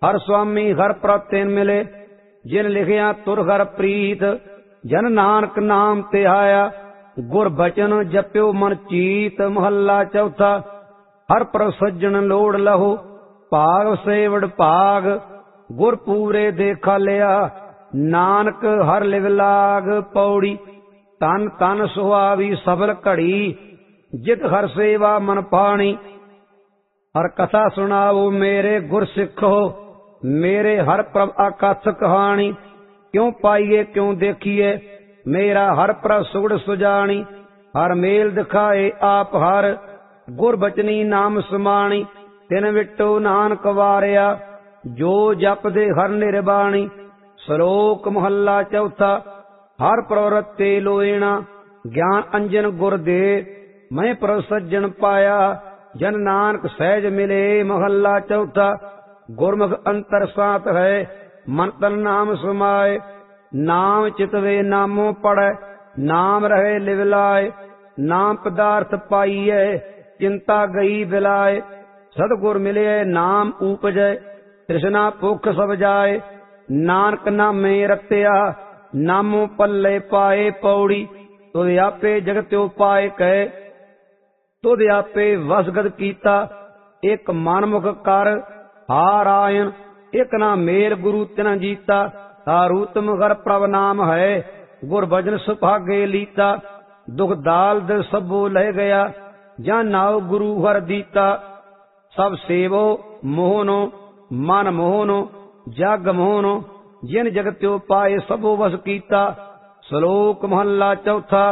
हर स्वामी हर प्रत्यन मिले, जिन लिखिया तुर हर प्रीत। जन नानक नाम तिहाया, गुर बचन जप्यो मन चीत। महला चौथा। हर प्रभ सज्जन लोड़ लहो, भाग सेवड़ भाग। गुर पूरे देखा लिया, नानक हर लिव लाग। पौड़ी। तन तन सुहावी सफल घड़ी, जित हर सेवा मन पाणी। हर कथा सुनाओ मेरे गुर सिखो, मेरे हर प्रभ अकथ कहानी। क्यों पाइए क्यों देखिए, मेरा हर प्रभ सुगड़ सुजानी। हर मेल दिखाए आप हर, गुर बचनी नाम समाणी। तिन विटो नानक वारिया, जो जपदे हर निर्बाणी। श्लोक महला चौथा। हर प्रवृत्ति लोएना, ज्ञान अंजन गुर दे। मैं प्रभ सज्जन पाया, जन नानक सहज मिले। महला चौथा। गुरमुख अंतर सात है, मन तन नाम समाए। नाम चितवे नामों पढ़े, नाम रहे लिवलाए। नाम पदार्थ पाइए, चिंता गई बिलाए। सतगुर मिले नाम उपजय, तृष्णा भुख सब जाए। नानक नामे रत्या, नामों पल्ले पाए। पौड़ी। तुद आपे जगत्यो पाए कहे, तुद आपे वसगत कीता। एक मनमुख कर हारायण, एक ना मेर गुरु तिना जीता। तारूतम घर प्रभ नाम है, गुर भजन सुभागे लीता। दुख दाल दिल सबो लह गया, जहाँ नाव गुरु हर दीता। सब सेवो मोहनो, मन मोहनो, जग मोहनो। जिन जगत्यो पाए सबो वस कीता। श्लोक महला चौथा।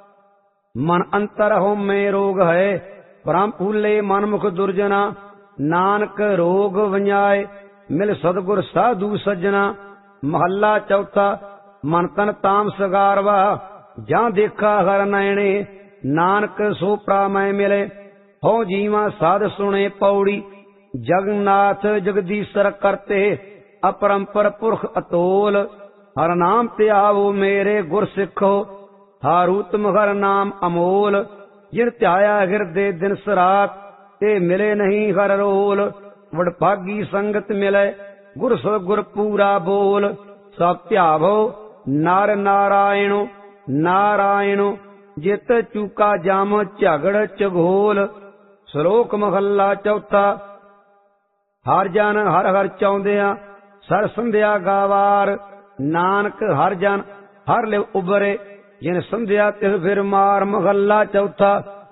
मन अंतर हो में रोग है, भ्रम फूले मनमुख दुर्जना। नानक रोग वंजाए, मिल सतगुर साधु सज्जना। महला चौथा। मन तन ताम सगारवा, जहाँ देखा हर नयने। नानक सो प्रामय मिले, हो जीवा साध सुने। पौड़ी। जगन्नाथ जगदीश्वर करते, अपरंपर पुरख अतोल। हर नाम त्यावो मेरे गुर सिखो, हारूतम हर नाम अमोल। जिन त्याया हृदय दिन सरात, ते मिले नहीं हर रोल। वडभागी संगत मिले, गुर सतगुर पूरा बोल। सब त्यावो नार नारायणो, नारायणो। जित चूका जाम झगड़ चघोल। श्लोक महला चौथा। हर जन हर हर चाहुंदिया, सर संध्या गावार। नानक हर जन हर लिव उबरे, जिन संध्या तिस फिर मार। महला चौथा।